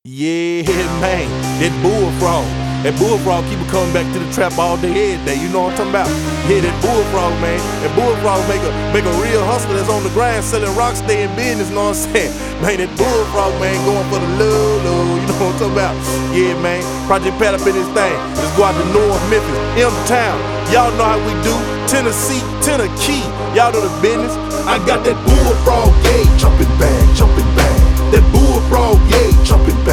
Yeah, man, that bullfrog. That bullfrog keep coming back to the trap all day, every day. You know what I'm talking about? Yeah, that bullfrog, man. That bullfrog make a real hustler that's on the grind selling rocks, stay in business, know what I'm saying? Man, that bullfrog, man, going for the love, you know what I'm talking about? Yeah, man, Project Pat up in this thing. Let's go out to North Memphis, M-Town. Y'all know how we do. Tennessee, Tennessee. Y'all know the business. I got that bullfrog, yeah, jumping back, jumping back. That bullfrog, yeah, jumping back.